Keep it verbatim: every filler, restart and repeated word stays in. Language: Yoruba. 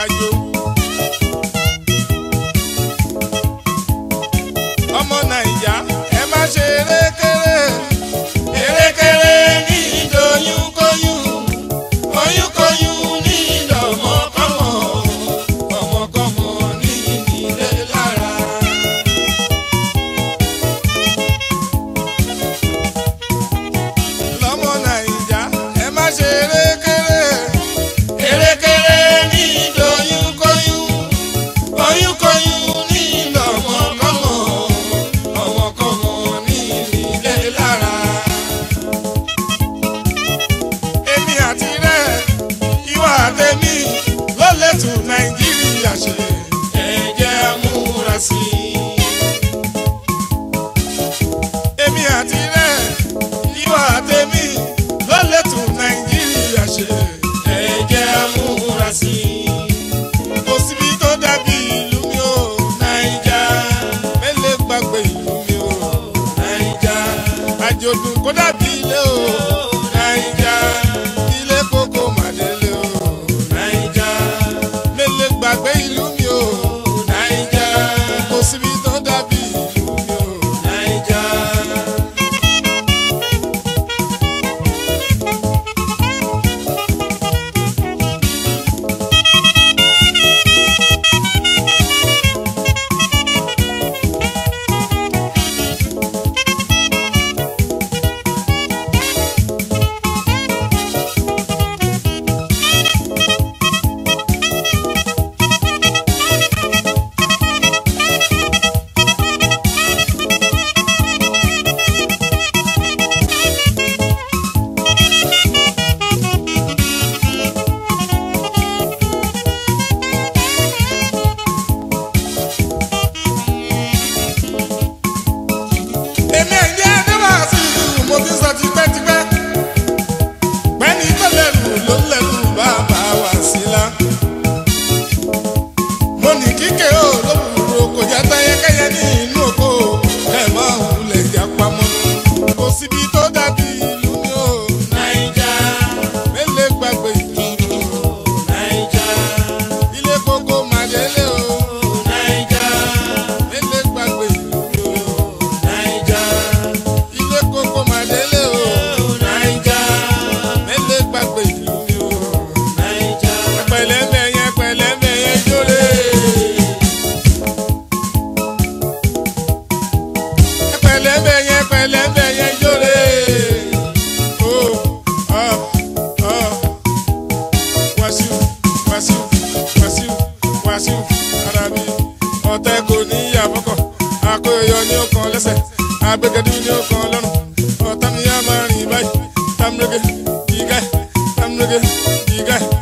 àjò. ọmọ Nàìjà ẹ má ṣe erékeré erékeré ní ìdòyún kóyún oyún kóyún ní ìdọ̀mọ́kọ́mọ́ ọmọkọ́mọ́ ní ìdílé lára. lọ́mọ Nàìjà ẹ má ṣe erékeré erékeré ní ìdòyún kóyún oyún kóyún ní ìdọ̀mọ́kọ́mọ́ ọmọkọ́mọ́ ní ìdílé lára. èmi àti rẹ ìwà àtẹ̀mí ló lè tún Nàìjíríà ṣe ẹ jẹ́ á múra sí i. èmi àti rẹ ìwà àtẹ̀mí ló lè tún Nàìjíríà ṣe ẹ jẹ́ á múra sí i. kò síbi tó dàbí ìlú mi ò Naija mélé gbàgbé ìlú mi ò Naija àjòdùn kó dàbí ilé ò Naija ilé kókó màdélé ò Naija mélé gbàgbé ìlú mi ò Naija kò síbi tó dàbí ìlú mi ò Naija. èmi ẹ̀jẹ̀ adéwàsí mo ti sọ tipẹ́tipẹ́ pẹ́ni tó lẹ́rù ló lẹ́rù bàbá Wàsílà. mo ní kíkẹ́ ò lówùúrò kò jẹ́ tẹ́yẹkẹ́yẹ ní inú oko ẹ̀ máa wulẹ̀ jà pamọ́. kò síbi tó dàbí ìlú mi ò Naija mélé gbàgbé ìlú mi ò Naija ilé kókó màdélé ò Naija mélé gbàgbé ìlú mi ò Naija ilé kókó màdélé ò Naija mélé gbàgbé ìlú mi ò Naija. pẹ̀lẹ́mẹ̀ yẹn pẹ̀lẹ́mẹ̀ yẹn jóre. pẹ̀lẹ́mẹ̀ yẹn pẹ̀lẹ́mẹ̀ yẹn jóre. ó ọ ọ Wàsíù Wàsíù Wàsíù Wàsíù Àràbí ọ̀tẹ̀ kò ní àfọkọ̀ akóyọ ní ọkàn lẹ́sẹ̀ agbẹ́gẹ́dú ní ọkàn lọ́rùn ọ̀tá ni a máa rìn báyìí tamurege ìgá tamurege ìgá.